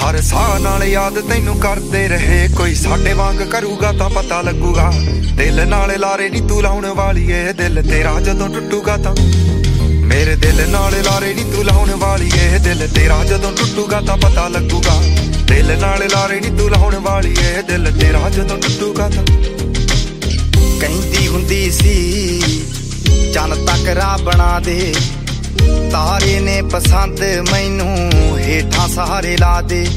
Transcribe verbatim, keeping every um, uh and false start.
हर साह नाल याद तैनू करते रहे कोई साडे वांग करूगा तां पता लगूगा दिल नाल लारे नी तू लाउण वाली ए दिल तेरा जदों टुटूगा तां मेरे दिल नाल लारे नी तू लाउण वाली ए दिल तेरा जदों टुटूगा तां पता लगूगा दिल नाल लारे नी तू लाउण वाली ए दिल तेरा जदों टुटूगा तां कहंदी हुंदी सी चन तक राह बना दे तारे ने पसंद मैनू हेठां सहारे ला दे